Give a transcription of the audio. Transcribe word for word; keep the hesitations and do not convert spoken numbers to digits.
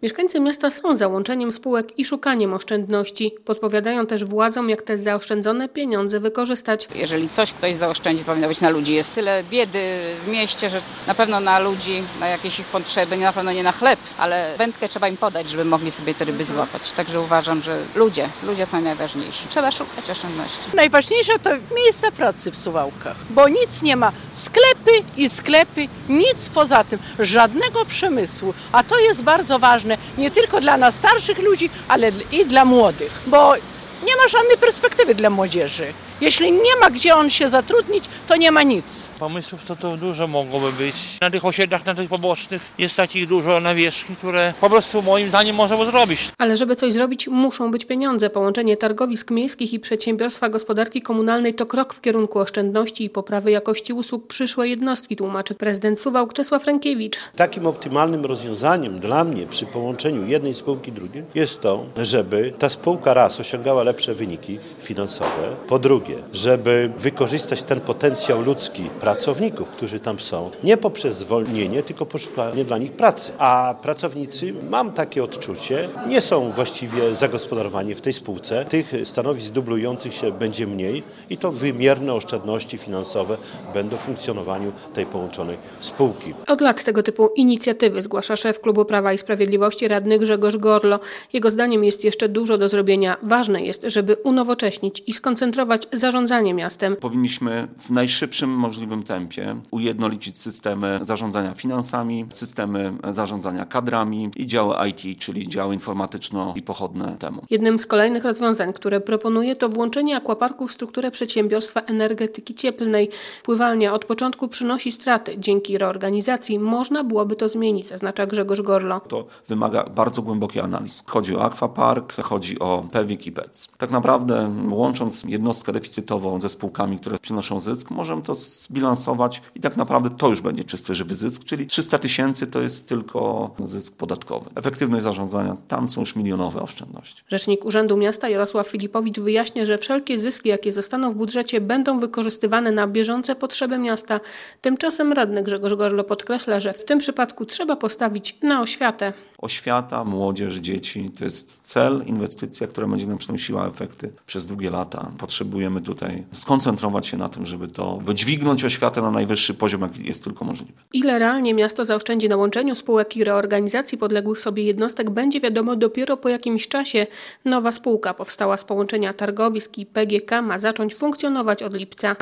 Mieszkańcy miasta są za łączeniem spółek i szukaniem oszczędności. Podpowiadają też władzom, jak te zaoszczędzone pieniądze wykorzystać. Jeżeli coś ktoś zaoszczędzi, powinno być na ludzi. Jest tyle biedy w mieście, że na pewno na ludzi, na jakieś ich potrzeby, na pewno nie na chleb, ale wędkę trzeba im podać, żeby mogli sobie te ryby złapać. Także uważam, że ludzie, ludzie są najważniejsi. Trzeba szukać oszczędności. Najważniejsze to miejsca pracy w Suwałkach, bo nic nie ma. Sklepy i sklepy, nic poza tym, żadnego przemysłu. A to jest bardzo ważne, nie tylko dla nas starszych ludzi, ale i dla młodych, bo nie ma żadnej perspektywy dla młodzieży. Jeśli nie ma gdzie on się zatrudnić, to nie ma nic. Pomysłów to, to dużo mogłoby być. Na tych osiedlach, na tych pobocznych jest takich dużo nawierzchni, które po prostu moim zdaniem można by zrobić. Ale żeby coś zrobić, muszą być pieniądze. Połączenie targowisk miejskich i przedsiębiorstwa gospodarki komunalnej to krok w kierunku oszczędności i poprawy jakości usług przyszłej jednostki, tłumaczy prezydent Suwałk Czesław Rękiewicz. Takim optymalnym rozwiązaniem dla mnie przy połączeniu jednej spółki i drugiej jest to, żeby ta spółka raz osiągała lepsze wyniki finansowe, po drugie, żeby wykorzystać ten potencjał ludzki pracowników, którzy tam są, nie poprzez zwolnienie, tylko poszukanie dla nich pracy. A pracownicy, mam takie odczucie, nie są właściwie zagospodarowani w tej spółce. Tych stanowisk dublujących się będzie mniej i to wymierne oszczędności finansowe będą w funkcjonowaniu tej połączonej spółki. Od lat tego typu inicjatywy zgłasza szef Klubu Prawa i Sprawiedliwości radny Grzegorz Gorlo. Jego zdaniem jest jeszcze dużo do zrobienia. Ważne jest, żeby unowocześnić i skoncentrować zarządzanie miastem. Powinniśmy w najszybszym możliwym tempie ujednolicić systemy zarządzania finansami, systemy zarządzania kadrami i działy I T, czyli działy informatyczno i pochodne temu. Jednym z kolejnych rozwiązań, które proponuje, to włączenie akwaparku w strukturę przedsiębiorstwa energetyki cieplnej. Pływalnia od początku przynosi straty. Dzięki reorganizacji można byłoby to zmienić, zaznacza Grzegorz Gorlo. To wymaga bardzo głębokiej analiz. Chodzi o akwapark, chodzi o P W I K i P E C. Tak naprawdę łącząc jednostkę deficytową ze spółkami, które przynoszą zysk, możemy to zbilansować i tak naprawdę to już będzie czysty, żywy zysk, czyli trzysta tysięcy to jest tylko zysk podatkowy. Efektywność zarządzania, tam są już milionowe oszczędności. Rzecznik Urzędu Miasta Jarosław Filipowicz wyjaśnia, że wszelkie zyski, jakie zostaną w budżecie, będą wykorzystywane na bieżące potrzeby miasta. Tymczasem radny Grzegorz Gorlo podkreśla, że w tym przypadku trzeba postawić na oświatę. Oświata, młodzież, dzieci to jest cel, inwestycja, która będzie nam przynosiła efekty przez długie lata. Potrzebujemy tutaj skoncentrować się na tym, żeby to wydźwignąć oświatę na najwyższy poziom, jaki jest tylko możliwy. Ile realnie miasto zaoszczędzi na łączeniu spółek i reorganizacji podległych sobie jednostek, będzie wiadomo dopiero po jakimś czasie. Nowa spółka powstała z połączenia targowisk i P G K ma zacząć funkcjonować od lipca.